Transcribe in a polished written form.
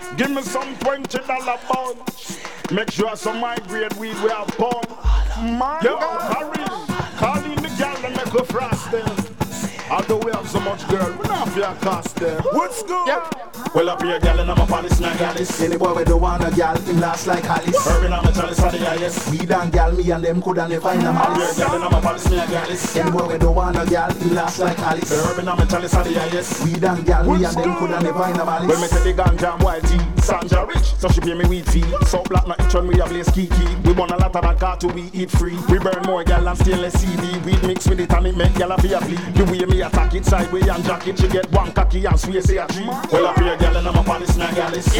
Give me some $20 bunch. Make sure some my grade weed we have bun. Man, yo, hurry. Call in the girl and make her frost them. Although we have so much girl, we not fear cost them. What's good? Yeah. Well, up here, girl, and I'm a police, not Gallus. Any boy we don't want a gal, him last like Alice. Urban, I'm a chalice for the highest. We done gal, me and them coulda never find a malice. Girl, and I'm a police, not Gallus. Any boy we don't want a gal, him last like Alice. Urban, I'm a chalice for the highest. We done gal, me and them coulda never find a malice. When me take the ganja and white tea, Sanja rich, so she pay me weed fee. So black na each one we a blaze kiki. We want a lot of that car to we eat free. We burn more gal and stainless CD. Weed mix with it and it make gal a feel bleed. The way me attack it sideways and jack it, she get one cocky and swear say a tree. Well up here gal and I'm a police, not Gallus.